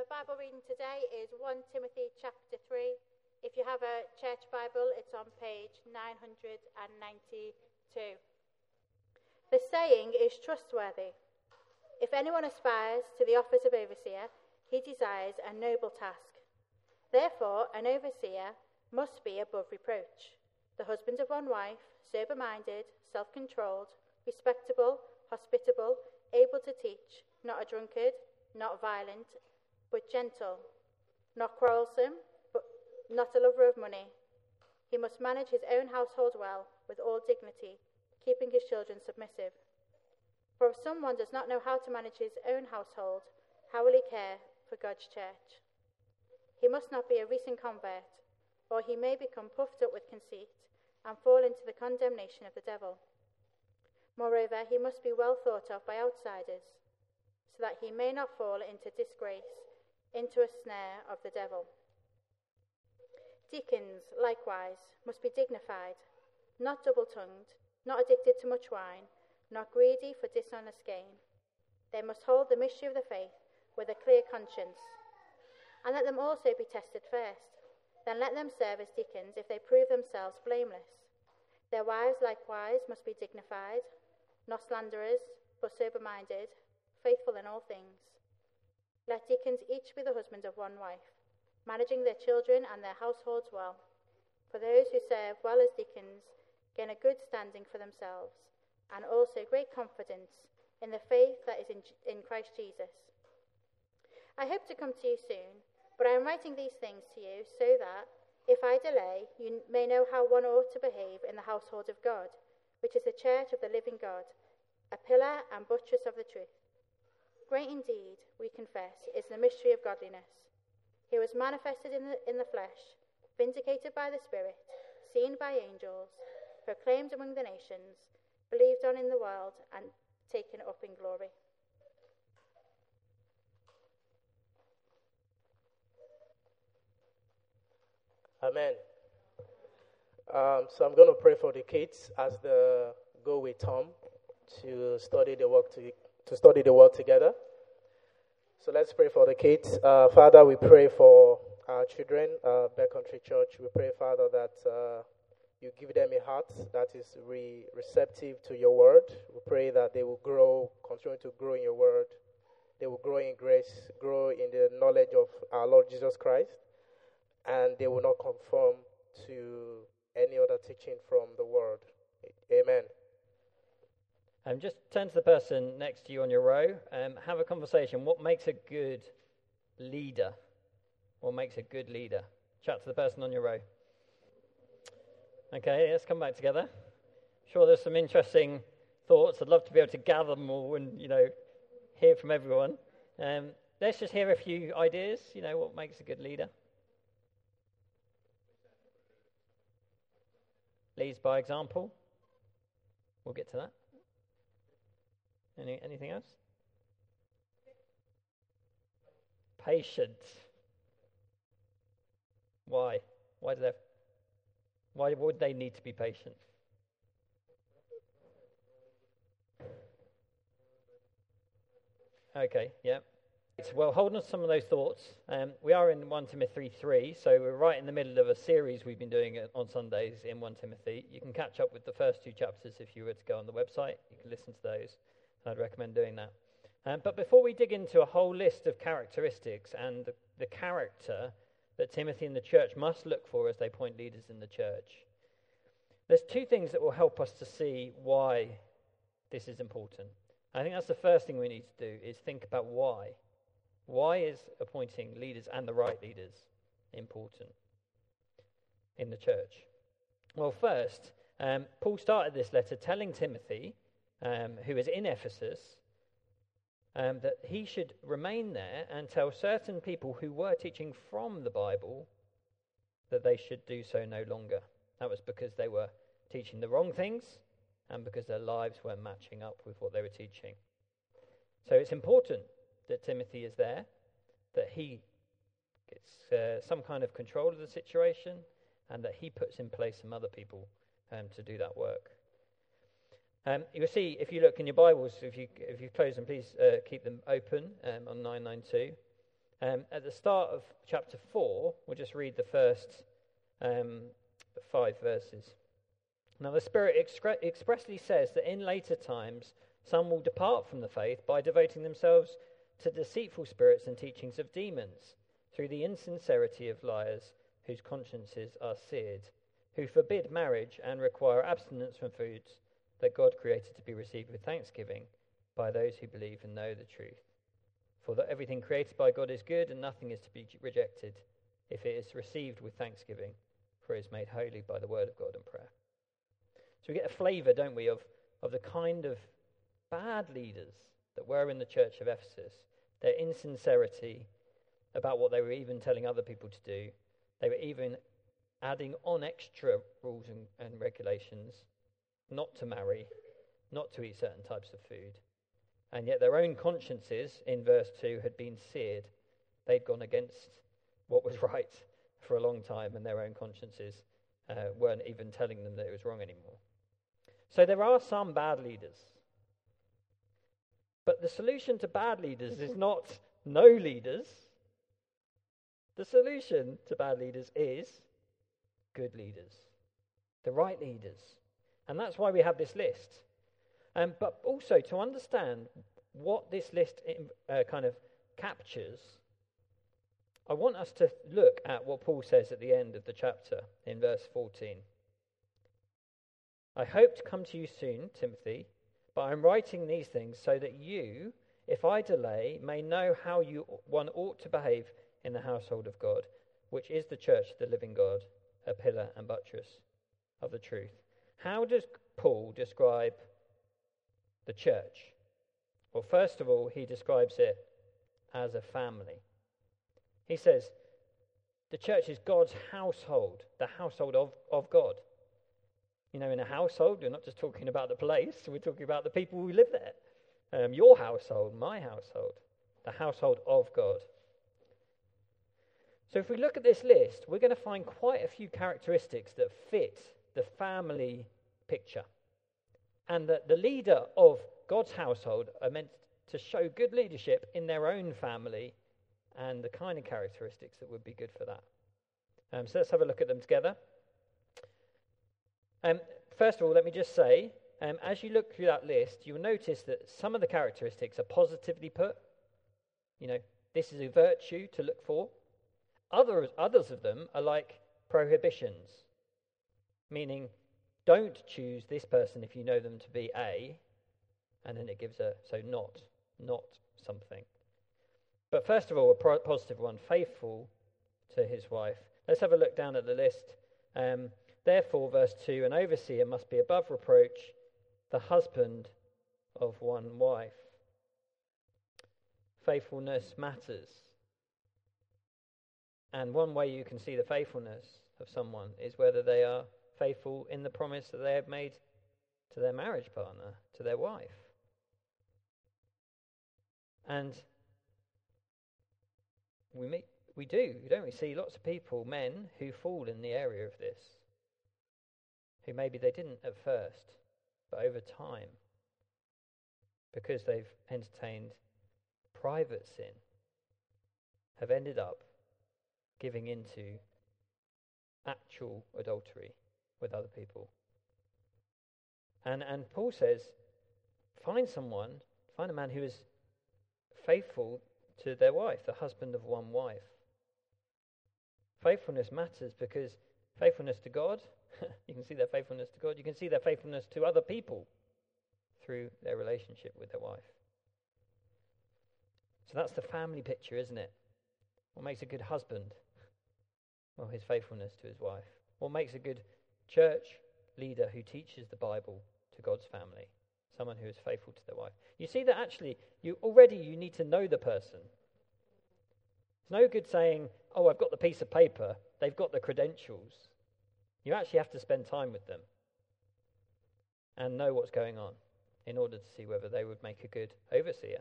The Bible reading today is 1 Timothy chapter 3. If you have a church Bible, it's on page 992. The saying is trustworthy. If anyone aspires to the office of overseer, he desires a noble task. Therefore, an overseer must be above reproach, the husband of one wife, sober-minded, self-controlled, respectable, hospitable, able to teach, not a drunkard, not violent, but gentle, not quarrelsome, but not a lover of money. He must manage his own household well, with all dignity, keeping his children submissive. For if someone does not know how to manage his own household, how will he care for God's church? He must not be a recent convert, or he may become puffed up with conceit and fall into the condemnation of the devil. Moreover, he must be well thought of by outsiders, so that he may not fall into disgrace, into a snare of the devil. Deacons, likewise, must be dignified, not double-tongued, not addicted to much wine, not greedy for dishonest gain. They must hold the mystery of the faith with a clear conscience, and let them also be tested first. Then let them serve as deacons if they prove themselves blameless. Their wives likewise must be dignified, not slanderers, but sober-minded, faithful in all things. Let deacons each be the husband of one wife, managing their children and their households well. For those who serve well as deacons gain a good standing for themselves, and also great confidence in the faith that is in Christ Jesus. I hope to come to you soon, but I am writing these things to you so that, if I delay, you may know how one ought to behave in the household of God, which is the church of the living God, a pillar and buttress of the truth. Great indeed, we confess, is the mystery of godliness. He was manifested in the flesh, vindicated by the Spirit, seen by angels, proclaimed among the nations, believed on in the world, and taken up in glory. Amen. So I'm going to pray for the kids as they go with Tom to study the word together. So let's pray for the kids. Father, we pray for our children, Beck Country Church. We pray, Father, that you give them a heart that is receptive to your word. We pray that they will continue to grow in your word. They will grow in grace, grow in the knowledge of our Lord Jesus Christ, and they will not conform to any other teaching from the world. Amen. Just turn to the person next to you on your row. Have a conversation. What makes a good leader? What makes a good leader? Chat to the person on your row. Okay, let's come back together. Sure, there's some interesting thoughts. I'd love to be able to gather them all and, hear from everyone. Let's just hear a few ideas. What makes a good leader? Leads by example. We'll get to that. Anything else? Patience. Why? Why would they need to be patient? Okay, yeah. Well, holding on to some of those thoughts, we are in 1 Timothy 3, so we're right in the middle of a series we've been doing on Sundays in 1 Timothy. You can catch up with the first two chapters if you were to go on the website. You can listen to those. I'd recommend doing that. But before we dig into a whole list of characteristics and the character that Timothy and the church must look for as they point leaders in the church, there's two things that will help us to see why this is important. I think that's the first thing we need to do, is think about why. Why is appointing leaders and the right leaders important in the church? Well, first, Paul started this letter telling Timothy, who is in Ephesus, that he should remain there and tell certain people who were teaching from the Bible that they should do so no longer. That was because they were teaching the wrong things and because their lives weren't matching up with what they were teaching. So it's important that Timothy is there, that he gets some kind of control of the situation, and that he puts in place some other people to do that work. You'll see, if you look in your Bibles, if you close them, please keep them open on 992. At the start of chapter 4, we'll just read the first 5 verses. Now the Spirit expressly says that in later times some will depart from the faith by devoting themselves to deceitful spirits and teachings of demons, through the insincerity of liars whose consciences are seared, who forbid marriage and require abstinence from foods that God created to be received with thanksgiving by those who believe and know the truth. For that everything created by God is good, and nothing is to be rejected if it is received with thanksgiving, for it is made holy by the word of God and prayer. So we get a flavour, don't we, of the kind of bad leaders that were in the church of Ephesus, their insincerity about what they were even telling other people to do. They were even adding on extra rules and regulations, not to marry, not to eat certain types of food. And yet their own consciences, in verse 2, had been seared. They'd gone against what was right for a long time, and their own consciences weren't even telling them that it was wrong anymore. So there are some bad leaders. But the solution to bad leaders is not no leaders. The solution to bad leaders is good leaders, the right leaders. And that's why we have this list. But also to understand what this list kind of captures, I want us to look at what Paul says at the end of the chapter in verse 14. I hope to come to you soon, Timothy, but I'm writing these things so that you, if I delay, may know how one ought to behave in the household of God, which is the church of the living God, a pillar and buttress of the truth. How does Paul describe the church? Well, first of all, he describes it as a family. He says the church is God's household, the household of God. You know, in a household, we're not just talking about the place, we're talking about the people who live there. Your household, my household, the household of God. So if we look at this list, we're going to find quite a few characteristics that fit the family picture. And that the leader of God's household are meant to show good leadership in their own family and the kind of characteristics that would be good for that. So let's have a look at them together. First of all, let me just say, as you look through that list, you'll notice that some of the characteristics are positively put. You know, this is a virtue to look for. Others of them are like prohibitions, meaning don't choose this person if you know them to be A, and then it gives not something. But first of all, a positive one, faithful to his wife. Let's have a look down at the list. Therefore, verse 2, an overseer must be above reproach, the husband of one wife. Faithfulness matters. And one way you can see the faithfulness of someone is whether they are faithful in the promise that they have made to their marriage partner, to their wife. And we do, don't we, see lots of people, men, who fall in the area of this, who maybe they didn't at first, but over time, because they've entertained private sin, have ended up giving into actual adultery with other people. And Paul says, find a man who is faithful to their wife, the husband of one wife. Faithfulness matters because faithfulness to God, you can see their faithfulness to God, you can see their faithfulness to other people through their relationship with their wife. So that's the family picture, isn't it? What makes a good husband? Well, his faithfulness to his wife. What makes a good church leader who teaches the Bible to God's family? Someone who is faithful to their wife. You see that actually, you need to know the person. It's no good saying, oh, I've got the piece of paper, they've got the credentials. You actually have to spend time with them and know what's going on in order to see whether they would make a good overseer.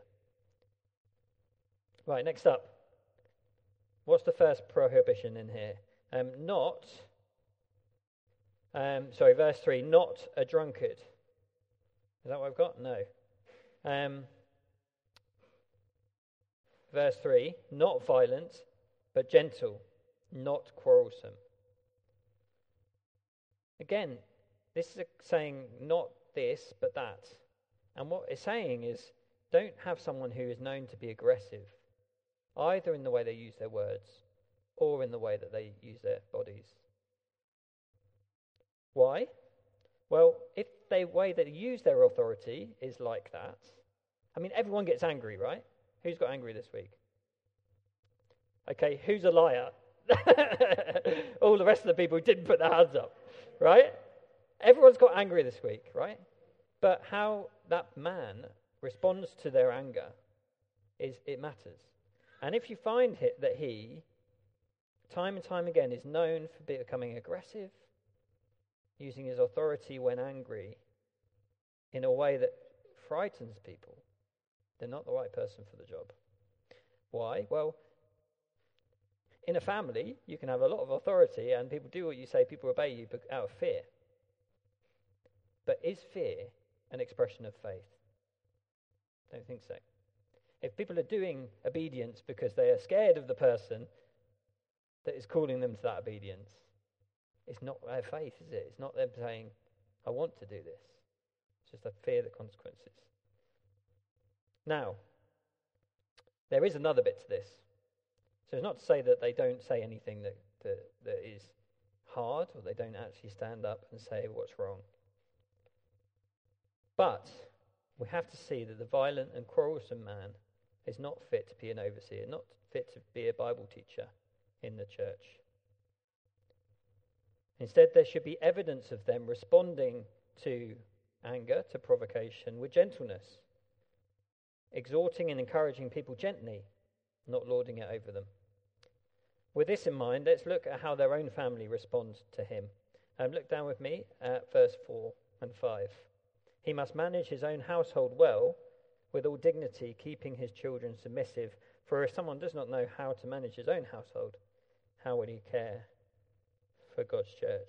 Right, next up. What's the first prohibition in here? Verse 3, not a drunkard. Is that what I've got? No. verse 3, not violent, but gentle, not quarrelsome. Again, this is saying not this, but that. And what it's saying is, don't have someone who is known to be aggressive, either in the way they use their words or in the way that they use their bodies. Why? Well, if the way they use their authority is like that, I mean, everyone gets angry, right? Who's got angry this week? Okay, who's a liar? All the rest of the people who didn't put their hands up, right? Everyone's got angry this week, right? But how that man responds to their anger it matters. And if you find that he, time and time again, is known for becoming aggressive, using his authority when angry in a way that frightens people, they're not the right person for the job. Why? Well, in a family, you can have a lot of authority and people do what you say, people obey you out of fear. But is fear an expression of faith? Don't think so. If people are doing obedience because they are scared of the person that is calling them to that obedience, it's not their faith, is it? It's not them saying, I want to do this. It's just a fear of the consequences. Now, there is another bit to this. So it's not to say that they don't say anything that is hard, or they don't actually stand up and say what's wrong. But we have to see that the violent and quarrelsome man is not fit to be an overseer, not fit to be a Bible teacher in the church. Instead, there should be evidence of them responding to anger, to provocation, with gentleness, exhorting and encouraging people gently, not lording it over them. With this in mind, let's look at how their own family responds to him. Look down with me at verse 4 and 5. He must manage his own household well, with all dignity, keeping his children submissive. For if someone does not know how to manage his own household, how will he care for God's church?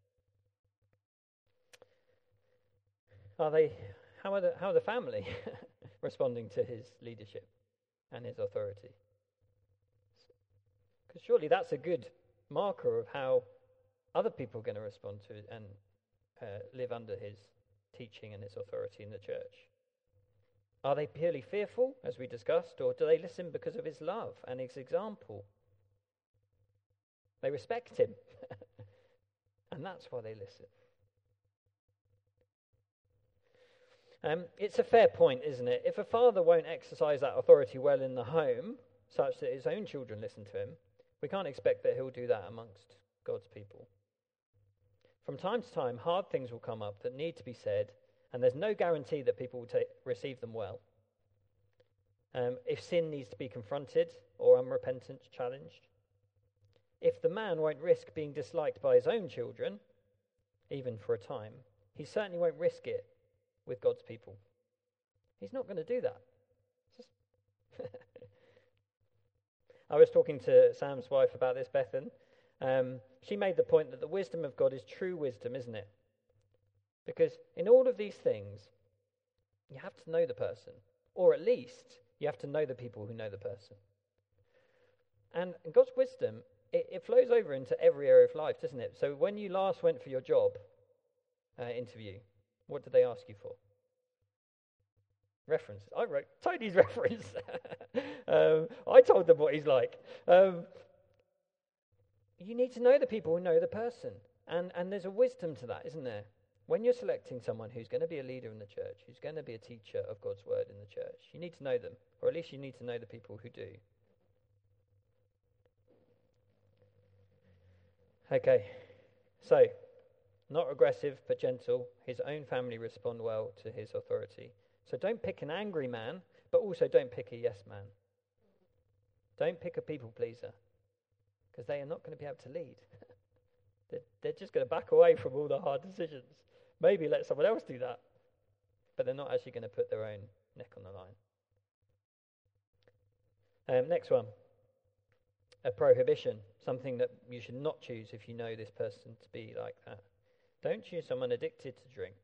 How are the family responding to his leadership and his authority? Because surely that's a good marker of how other people are going to respond to it and live under his teaching and his authority in the church. Are they purely fearful, as we discussed, or do they listen because of his love and his example? They respect him, and that's why they listen. It's a fair point, isn't it? If a father won't exercise that authority well in the home, such that his own children listen to him, we can't expect that he'll do that amongst God's people. From time to time, hard things will come up that need to be said, and there's no guarantee that people will receive them well. If sin needs to be confronted or unrepentant challenged, if the man won't risk being disliked by his own children, even for a time, he certainly won't risk it with God's people. He's not going to do that. I was talking to Sam's wife about this, Bethan. She made the point that the wisdom of God is true wisdom, isn't it? Because in all of these things, you have to know the person, or at least you have to know the people who know the person. And God's wisdom, it flows over into every area of life, doesn't it? So when you last went for your job interview, what did they ask you for? Reference. I wrote Tony's reference. I told them what he's like. You need to know the people who know the person. And there's a wisdom to that, isn't there? When you're selecting someone who's going to be a leader in the church, who's going to be a teacher of God's word in the church, you need to know them, or at least you need to know the people who do. Okay, so, not aggressive but gentle. His own family respond well to his authority. So don't pick an angry man, but also don't pick a yes man. Don't pick a people pleaser, because they are not going to be able to lead. They're just going to back away from all the hard decisions. Maybe let someone else do that, but they're not actually going to put their own neck on the line. Next one, a prohibition, something that you should not choose if you know this person to be like that. Don't choose someone addicted to drink,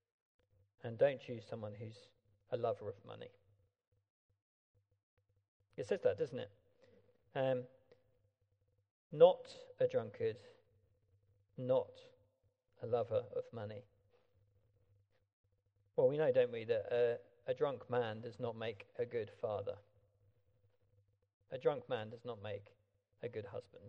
and don't choose someone who's a lover of money. It says that, doesn't it? Not a drunkard, not a lover of money. Well, we know, don't we, that a drunk man does not make a good father. A drunk man does not make a good husband.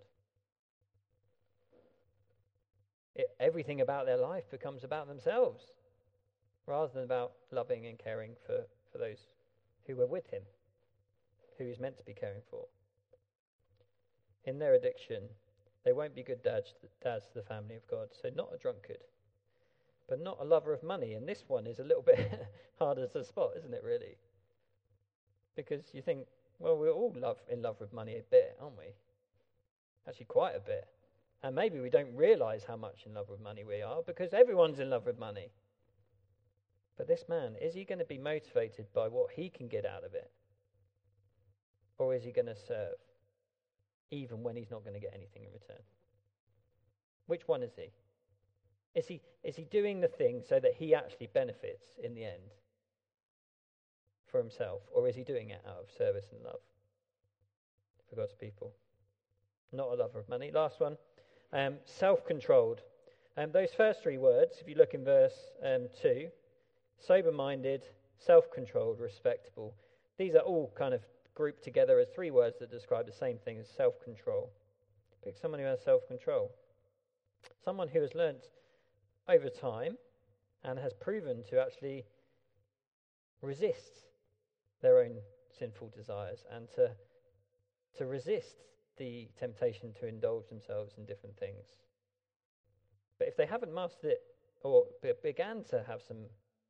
Everything about their life becomes about themselves, rather than about loving and caring for those who were with him, who he's meant to be caring for. In their addiction, they won't be good dads to the family of God. So not a drunkard, but not a lover of money. And this one is a little bit harder to spot, isn't it, really? Because you think, well, we're all in love with money a bit, aren't we? Actually, quite a bit. And maybe we don't realise how much in love with money we are, because everyone's in love with money. But this man, is he going to be motivated by what he can get out of it? Or is he going to serve, even when he's not going to get anything in return? Which one is he? Is he doing the thing so that he actually benefits in the end for himself? Or is he doing it out of service and love for God's people? Not a lover of money. Last one, self-controlled. Those first three words, if you look in verse 2, sober-minded, self-controlled, respectable. These are all kind of grouped together as three words that describe the same thing as self-control. Pick someone who has self-control. Someone who has learnt over time and has proven to actually resist their own sinful desires and to resist the temptation to indulge themselves in different things. But if they haven't mastered it or began to have some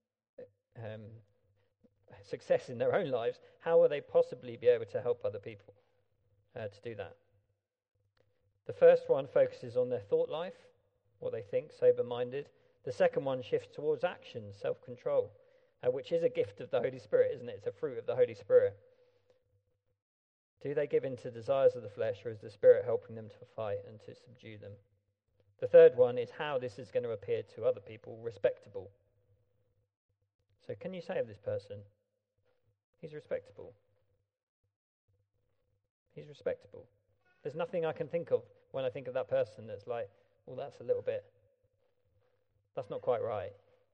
success in their own lives, how will they possibly be able to help other people to do that? The first one focuses on their thought life, what they think, sober-minded. The second one shifts towards action, self-control, which is a gift of the Holy Spirit, isn't it? It's a fruit of the Holy Spirit. Do they give in to desires of the flesh, or is the Spirit helping them to fight and to subdue them? The third one is how this is going to appear to other people, respectable. So can you say of this person, he's respectable? He's respectable. There's nothing I can think of when I think of that person that's like, well, that's a little bit, that's not quite right.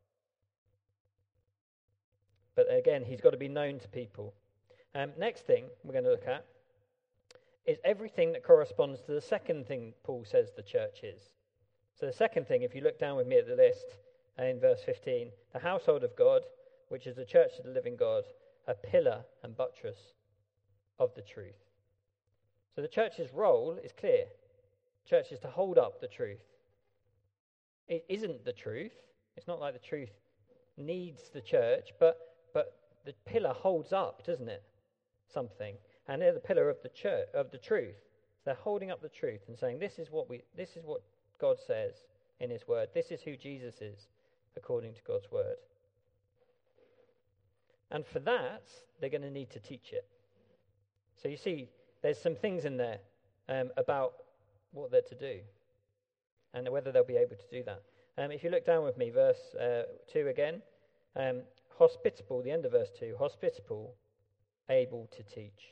But again, he's got to be known to people. Next thing we're going to look at is everything that corresponds to the second thing Paul says the church is. So the second thing, if you look down with me at the list in verse 15, the household of God, which is the church of the living God, a pillar and buttress of the truth. So the church's role is clear. Church is to hold up the truth. It isn't the truth. It's not like the truth needs the church, but the pillar holds up, doesn't it? Something. And they're the pillar of the church, of the truth. So they're holding up the truth and saying, this is what God says in his word. This is who Jesus is according to God's word. And for that, they're going to need to teach it. So you see, there's some things in there about what they're to do and whether they'll be able to do that. If you look down with me, verse 2 again, hospitable, the end of verse 2, hospitable, able to teach.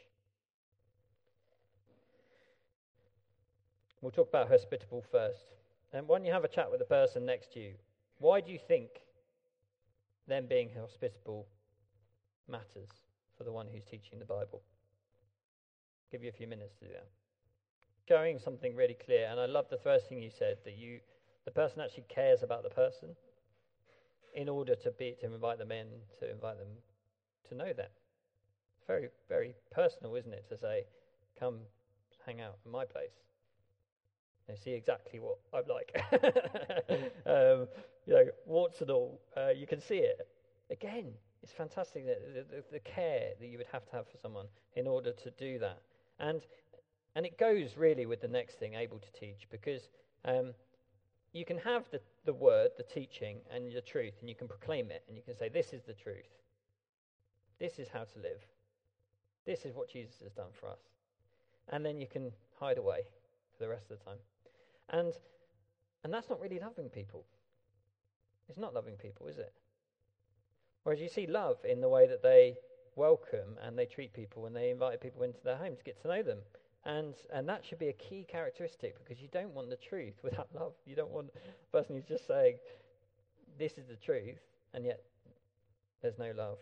We'll talk about hospitable first. And when you have a chat with the person next to you, why do you think them being hospitable matters for the one who's teaching the Bible? I'll give you a few minutes to do that. Showing something really clear, and I love the first thing you said, that the person actually cares about the person in order to invite them in, to invite them to know them. It's very, very personal, isn't it, to say, come hang out in my place. And see exactly what I'm like. Warts and all, you can see it. Again, it's fantastic the care that you would have to have for someone in order to do that. And it goes really with the next thing, able to teach, because you can have the word, the teaching, and the truth, and you can proclaim it, and you can say, this is the truth. This is how to live. This is what Jesus has done for us. And then you can hide away for the rest of the time. And that's not really loving people. It's not loving people, is it? Whereas you see love in the way that they welcome and they treat people when they invite people into their home to get to know them. And that should be a key characteristic, because you don't want the truth without love. You don't want the person who's just saying, this is the truth, and yet there's no love.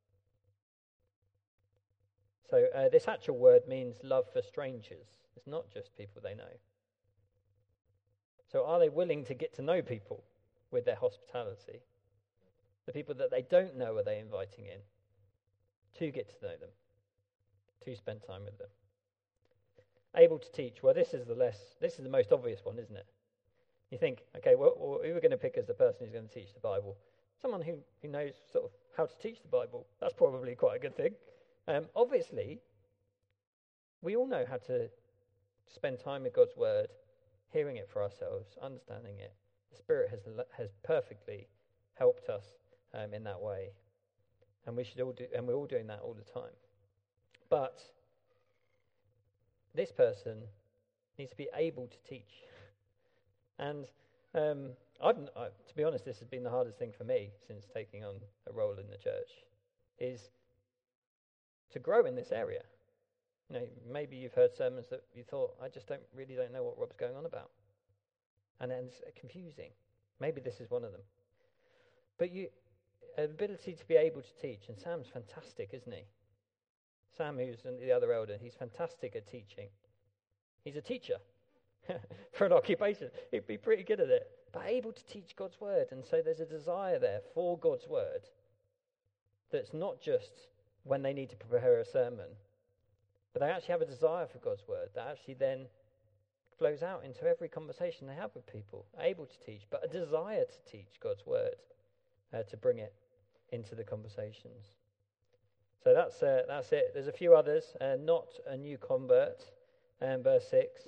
So this actual word means love for strangers. It's not just people they know. So are they willing to get to know people with their hospitality? The people that they don't know, are they inviting in to get to know them, to spend time with them? Able to teach. Well, this is the most obvious one, isn't it? You think, okay, well, who are going to pick as the person who's going to teach the Bible? Someone who knows sort of how to teach the Bible. That's probably quite a good thing. Obviously, we all know how to spend time with God's word, hearing it for ourselves, understanding it. The Spirit has perfectly helped us in that way, and we should all do, and we're all doing that all the time. But this person needs to be able to teach. And to be honest, this has been the hardest thing for me since taking on a role in the church, is to grow in this area. You know, maybe you've heard sermons that you thought, I just don't know what Rob's going on about. And then it's confusing. Maybe this is one of them. But ability to be able to teach, and Sam's fantastic, isn't he? Sam, who's the other elder, he's fantastic at teaching. He's a teacher for an occupation. He'd be pretty good at it. But able to teach God's word. And so there's a desire there for God's word that's not just when they need to prepare a sermon, but they actually have a desire for God's word that actually then flows out into every conversation they have with people. Able to teach, but a desire to teach God's word, to bring it into the conversations. So that's it. There's a few others. Not a new convert, verse 6.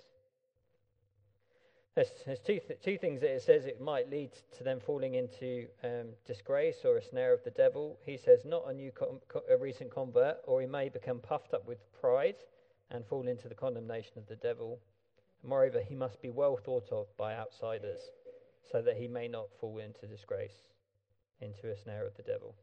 There's two things that it says it might lead to them falling into disgrace or a snare of the devil. He says not a recent convert, or he may become puffed up with pride and fall into the condemnation of the devil. Moreover, he must be well thought of by outsiders, so that he may not fall into disgrace, into a snare of the devil.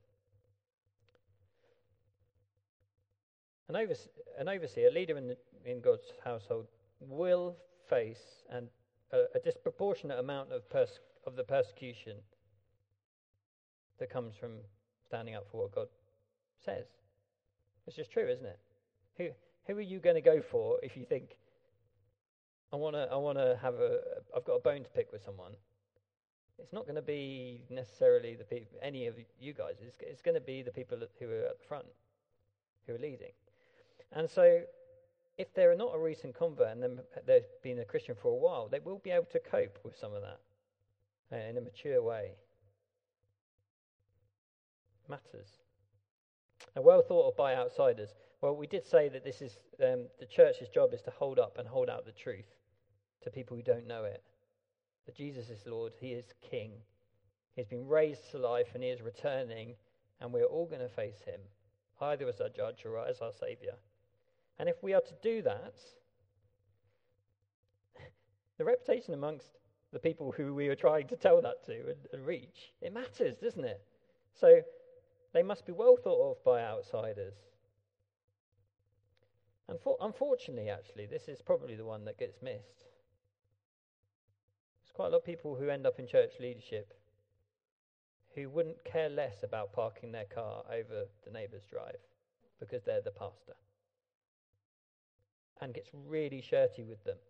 An overseer, a leader in God's household, will face a disproportionate amount of the persecution that comes from standing up for what God says. It's just true, isn't it? Who are you going to go for if you think, I've got a bone to pick with someone? It's not going to be necessarily any of you guys. It's going to be the people who are at the front, who are leading. And so, if they're not a recent convert and they've been a Christian for a while, they will be able to cope with some of that in a mature way. Matters. And well thought of by outsiders. Well, we did say that this is the church's job is to hold up and hold out the truth to people who don't know it. That Jesus is Lord, he is King. He's been raised to life and he is returning, and we're all going to face him, either as our judge or as our saviour. And if we are to do that, the reputation amongst the people who we are trying to tell that to and reach, it matters, doesn't it? So they must be well thought of by outsiders. And unfortunately, actually, this is probably the one that gets missed. There's quite a lot of people who end up in church leadership who wouldn't care less about parking their car over the neighbour's drive because they're the pastor, and gets really shirty with them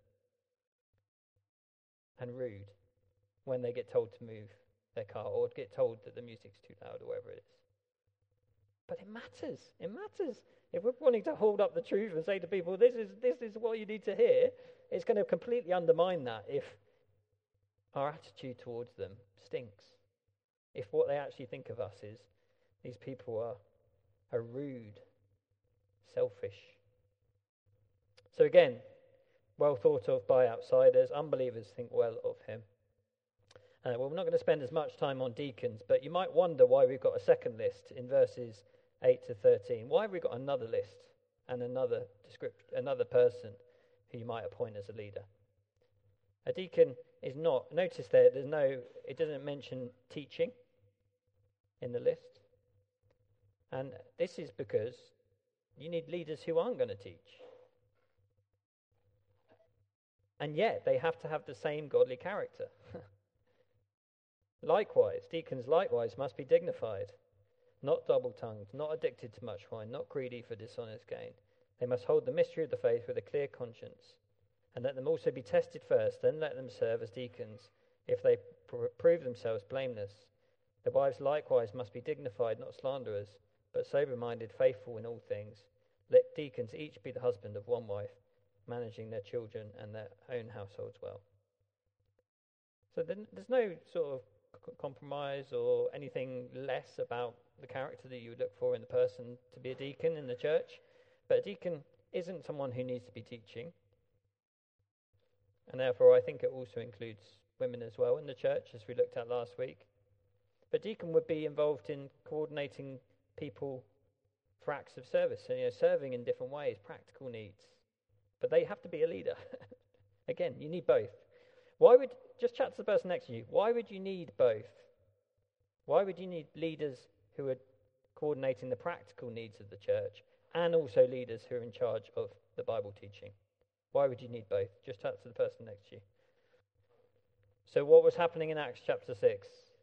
and rude when they get told to move their car or get told that the music's too loud or whatever it is. But it matters. It matters. If we're wanting to hold up the truth and say to people, this is what you need to hear, it's going to completely undermine that if our attitude towards them stinks. If what they actually think of us is these people are rude, selfish. So again, well thought of by outsiders. Unbelievers think well of him. Well, we're not going to spend as much time on deacons, but you might wonder why we've got a second list in verses 8 to 13. Why have we got another list and another person who you might appoint as a leader? A deacon is not. Notice it doesn't mention teaching in the list. And this is because you need leaders who aren't going to teach. And yet they have to have the same godly character. Likewise, deacons likewise must be dignified, not double-tongued, not addicted to much wine, not greedy for dishonest gain. They must hold the mystery of the faith with a clear conscience, and let them also be tested first, then let them serve as deacons, if they prove themselves blameless. The wives likewise must be dignified, not slanderers, but sober-minded, faithful in all things. Let deacons each be the husband of one wife, managing their children and their own households well. So there's no sort of compromise or anything less about the character that you would look for in the person to be a deacon in the church. But a deacon isn't someone who needs to be teaching. And therefore I think it also includes women as well in the church, as we looked at last week. But deacon would be involved in coordinating people for acts of service, so, serving in different ways, practical needs. But they have to be a leader. Again, you need both. Just chat to the person next to you, why would you need both? Why would you need leaders who are coordinating the practical needs of the church and also leaders who are in charge of the Bible teaching? Why would you need both? Just chat to the person next to you. So what was happening in Acts chapter 6?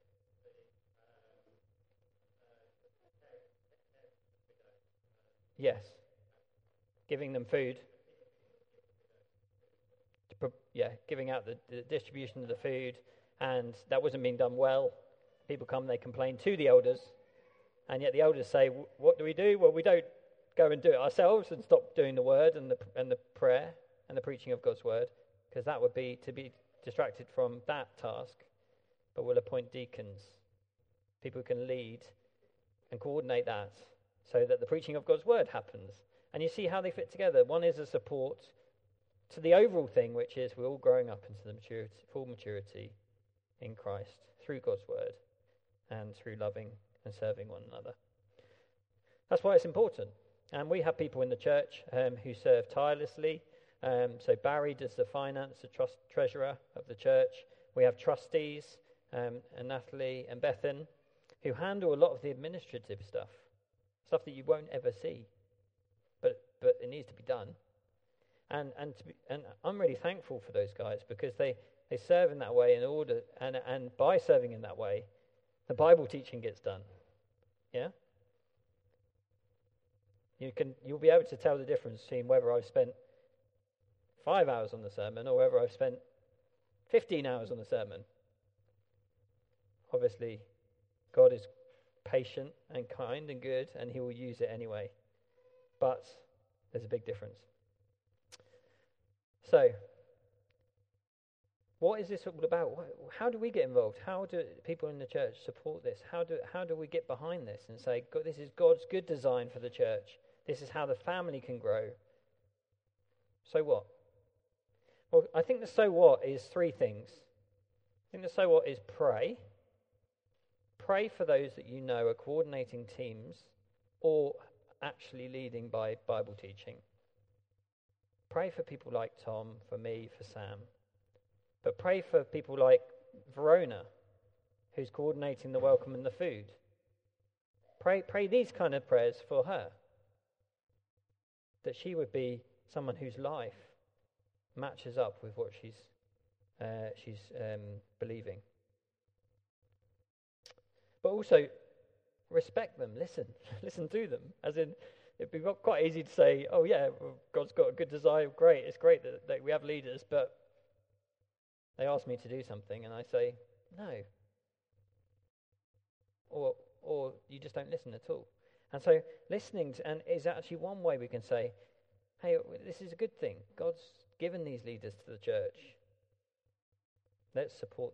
Yes. Giving them food. Giving out the distribution of the food, and that wasn't being done well. People come, they complain to the elders, and yet the elders say, what do we do? Well, we don't go and do it ourselves and stop doing the word and the prayer and the preaching of God's word, because that would be to be distracted from that task, but we'll appoint deacons, people who can lead and coordinate that so that the preaching of God's word happens. And you see how they fit together. One is a support to the overall thing, which is we're all growing up into the full maturity in Christ through God's word and through loving and serving one another. That's why it's important. And we have people in the church who serve tirelessly. So Barry does the finance, the treasurer of the church. We have trustees, and Natalie and Bethan, who handle a lot of the administrative stuff that you won't ever see, but it needs to be done. And I'm really thankful for those guys, because they serve in that way in order, and by serving in that way, the Bible teaching gets done. Yeah? You'll be able to tell the difference between whether I've spent 5 hours on the sermon or whether I've spent 15 hours on the sermon. Obviously, God is patient and kind and good, and he will use it anyway. But there's a big difference. So, what is this all about? How do we get involved? How do people in the church support this? How do we get behind this and say, God, this is God's good design for the church. This is how the family can grow. So what? Well, I think the so what is three things. I think the so what is pray. Pray for those that you know are coordinating teams or actually leading by Bible teaching. Pray for people like Tom, for me, for Sam. But pray for people like Verona, who's coordinating the welcome and the food. Pray these kind of prayers for her, that she would be someone whose life matches up with what she's believing. But also respect them, listen to them. As in, it'd be quite easy to say, oh yeah, well, God's got a good desire, great, it's great that we have leaders, but they ask me to do something and I say, no. Or you just don't listen at all. And so listening is actually one way we can say, hey, this is a good thing. God's given these leaders to the church. Let's support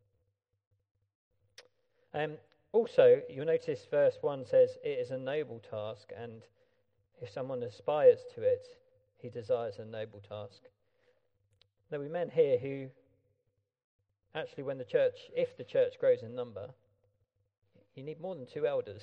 them. Also, you'll notice verse 1 says, it is a noble task, and if someone aspires to it, he desires a noble task. There will be men here who actually, if the church grows in number, you need more than 2 elders.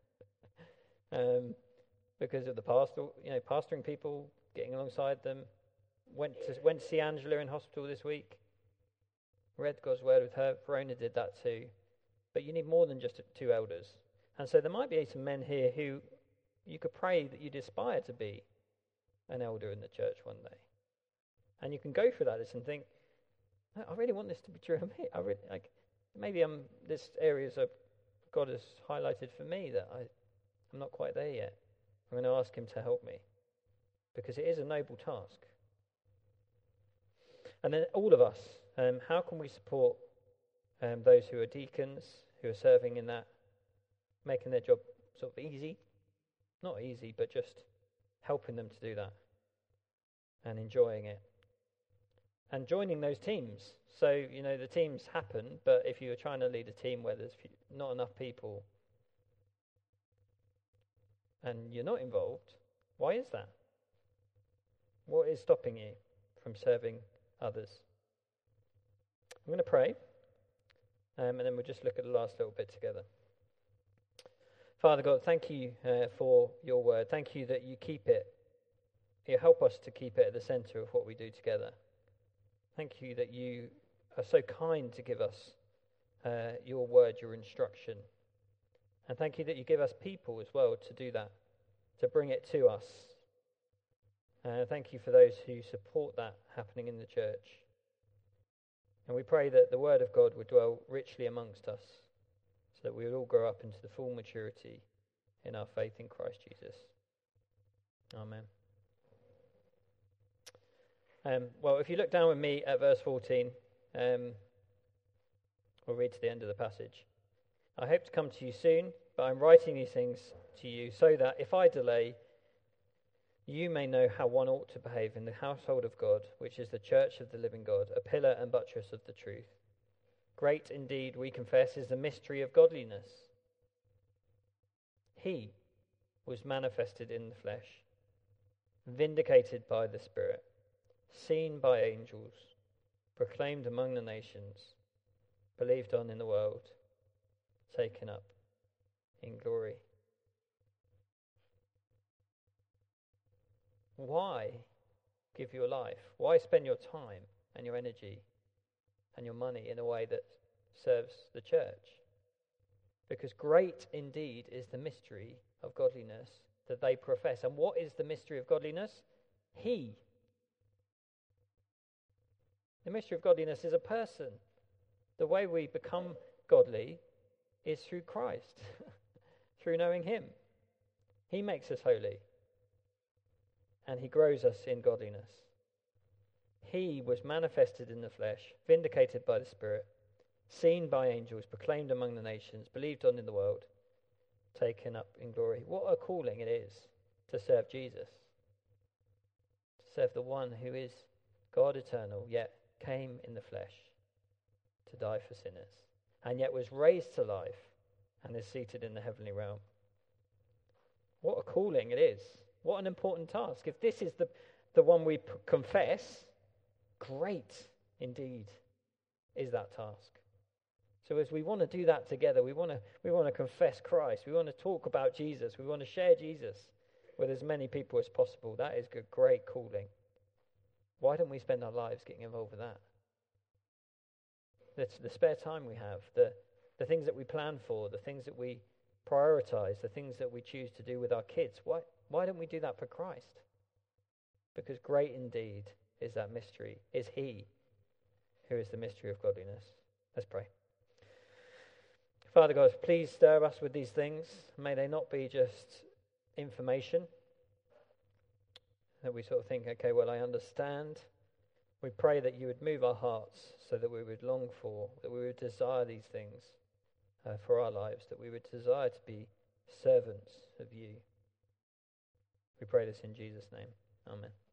Because of the pastoring people, getting alongside them. Went to see Angela in hospital this week. Read God's word with her. Verona did that too. But you need more than just 2 elders. And so there might be some men here who you could pray that you'd aspire to be an elder in the church one day. And you can go through that list and think, I really want this to be true of me. Maybe this areas of God has highlighted for me that I'm not quite there yet. I'm going to ask him to help me, because it is a noble task. And then all of us, how can we support those who are deacons, who are serving in that, making their job sort of easy? Not easy, but just helping them to do that and enjoying it. And joining those teams. So, the teams happen, but if you're trying to lead a team where there's not enough people and you're not involved, why is that? What is stopping you from serving others? I'm going to pray, and then we'll just look at the last little bit together. Father God, thank you for your word. Thank you that you keep it. You help us to keep it at the centre of what we do together. Thank you that you are so kind to give us your word, your instruction. And thank you that you give us people as well to do that, to bring it to us. Thank you for those who support that happening in the church. And we pray that the word of God would dwell richly amongst us, so that we would all grow up into the full maturity in our faith in Christ Jesus. Amen. Well, if you look down with me at verse 14, we'll read to the end of the passage. I hope to come to you soon, but I'm writing these things to you so that if I delay, you may know how one ought to behave in the household of God, which is the church of the living God, a pillar and buttress of the truth. Great indeed, we confess, is the mystery of godliness. He was manifested in the flesh, vindicated by the Spirit, seen by angels, proclaimed among the nations, believed on in the world, taken up in glory. Why give your life? Why spend your time and your energy and your money in a way that serves the church? Because great indeed is the mystery of godliness that they profess. And what is the mystery of godliness? He. The mystery of godliness is a person. The way we become godly is through Christ, through knowing him. He makes us holy, and he grows us in godliness. He was manifested in the flesh, vindicated by the Spirit, seen by angels, proclaimed among the nations, believed on in the world, taken up in glory. What a calling it is to serve Jesus, to serve the one who is God eternal, yet came in the flesh to die for sinners, and yet was raised to life and is seated in the heavenly realm. What a calling it is. What an important task. If this is the one we confess, great indeed is that task. So as we want to do that together, we want to confess Christ. We want to talk about Jesus. We want to share Jesus with as many people as possible. That is a great calling. Why don't we spend our lives getting involved with that? The spare time we have, the things that we plan for, the things that we prioritize, the things that we choose to do with our kids. Why don't we do that for Christ? Because great indeed is that mystery, is he who is the mystery of godliness. Let's pray. Father God, please stir us with these things. May they not be just information that we sort of think, okay, well, I understand. We pray that you would move our hearts so that we would long for, that we would desire these things for our lives, that we would desire to be servants of you. We pray this in Jesus' name. Amen.